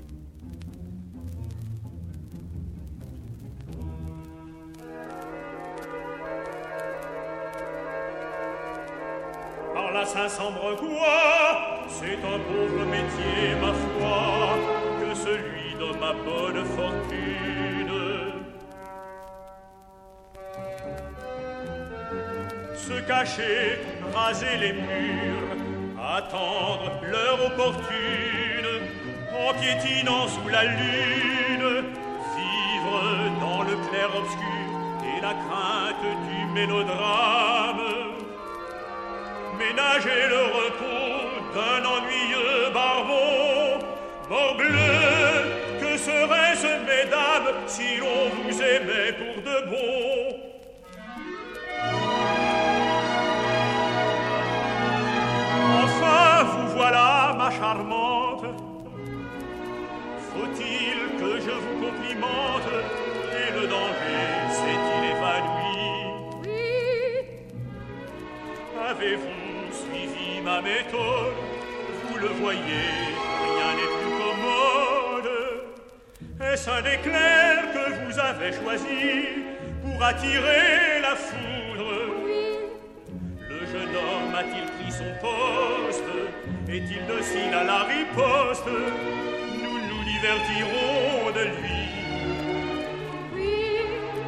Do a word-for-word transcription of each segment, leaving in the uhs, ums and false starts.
Par la Saint-Sambre-Quoi, c'est un pauvre métier, ma foi, que celui de ma bonne fortune. Se cacher, raser les murs, attendre l'heure opportune, en piétinant sous la lune, vivre dans le clair-obscur et la crainte du mélodrame. Ménager le repos d'un ennuyeux barbon. Morbleu, que serait-ce, mesdames, si l'on vous aimait pour de bon? Enfin, vous voilà, ma charmante. Faut-il que je vous complimente? Et le danger s'est-il évanoui? Oui. Avez-vous suivi ma méthode? Vous le voyez, rien n'est plus commode. Est-ce un éclair que vous avez choisi pour attirer la foudre? Oui. Le jeune homme a-t-il pris son poste? Est-il docile à la riposte? Nous nous divertirons de lui. Oui.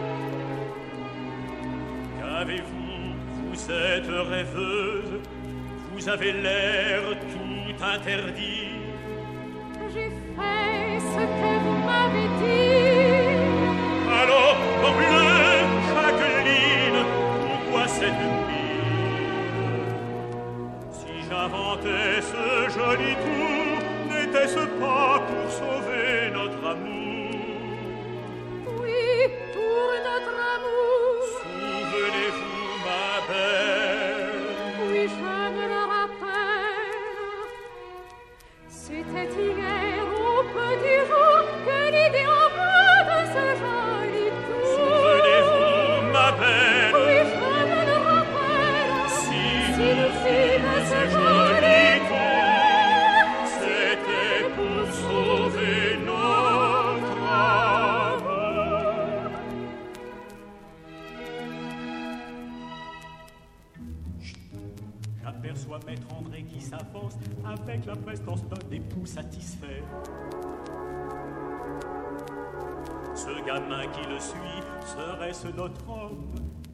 Qu'avez-vous? Vous êtes rêveuse, vous avez l'air tout interdit. J'ai fait ce que vous m'avez dit. Alors, morbleu, Jacqueline, pourquoi cette mine? Si j'inventais ce joli tour, n'était-ce pas pour sauver notre amour? Oui, pour notre amour. Souvenez-vous, ma belle. Oui, je me le rappelle. C'était hier au petit jour que l'idée en moi de ce joli tour. Souvenez-vous, ma belle. Oui, je me le rappelle. Si Si nous fîmes ce joli tour, c'était pour sauver notre amour. Chut. J'aperçois maître André qui s'avance avec la prestance d'un époux satisfait. Ce gamin qui le suit, serait-ce notre homme?